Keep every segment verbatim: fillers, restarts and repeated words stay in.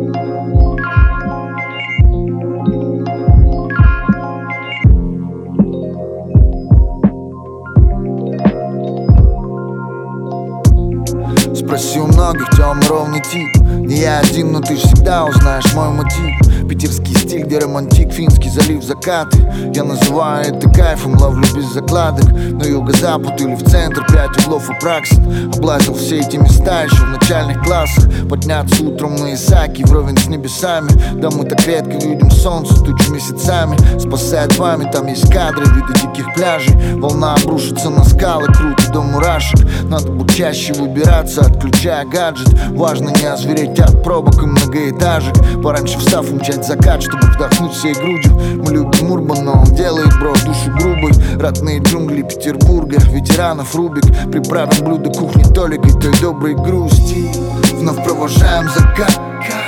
Спроси у многих, темный ровный тип. Не я один, но ты ж всегда узнаешь мой мотив. Питерский стиль, где романтик, Финский залив, закаты. Я называю это кайфом, ловлю без закладок. На юго-запад или в центр, пять углов и праксит. Облазил все эти места еще в начальных классах. Подняться утром на Исаки, вровень с небесами. Да мы так редко видим солнце, тучи месяцами. Спасает память, там есть кадры, виды диких пляжей. Волна обрушится на скалы, крутит до мурашек. Надо быть чаще выбираться, отключая гаджет. Важно не озвереть от пробок и многоэтажек. Пораньше встав, умчать закат, чтобы вдохнуть всей грудью. Мы любим урбан, но он делает, бро, душу грубой. Родные джунгли Петербурга, ветеранов Рубик. Приправим блюдо кухни толикой той доброй грусти. Вновь провожаем закат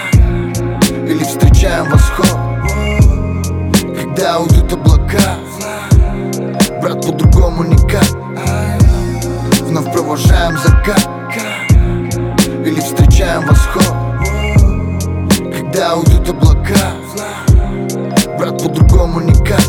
или встречаем восход, когда уйдут облака. Брат, по-другому никак. Вновь провожаем закат или встречаем восход, когда уйдут облака. Брат, по-другому никак.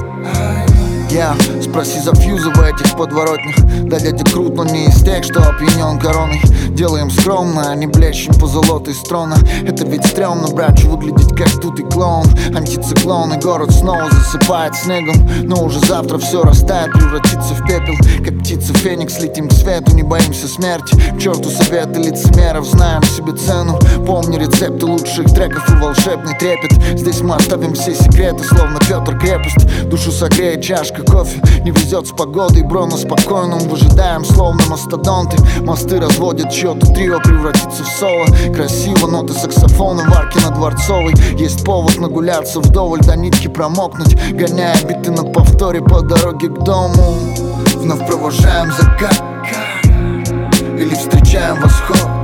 Я yeah. Спроси за фьюза в этих подворотнях. Да дядя крут, но не из тех, что опьянен короной. Делаем скромно, а не блещем по золотой строна. Это ведь стрёмно, братчу, выглядеть как тут и клоун. Антициклон, и город снова засыпает снегом. Но уже завтра все растает, превратится в пепел. Как птица Феникс, летим к свету, не боимся смерти. К черту советы лицемеров, знаем себе цену. Помни рецепты лучших треков и волшебный трепет. Здесь мы оставим все секреты, словно Петр крепость. Душу согреет чашка кофе. Не везет с погодой, бро, но спокойно выжидаем, словно мастодонты. Мосты разводят, чье-то трио превратится в соло. Красиво, ноты саксофона в арке на Дворцовой. Есть повод нагуляться вдоволь, до нитки промокнуть, гоняя биты на повторе по дороге к дому. Вновь провожаем закат или встречаем восход,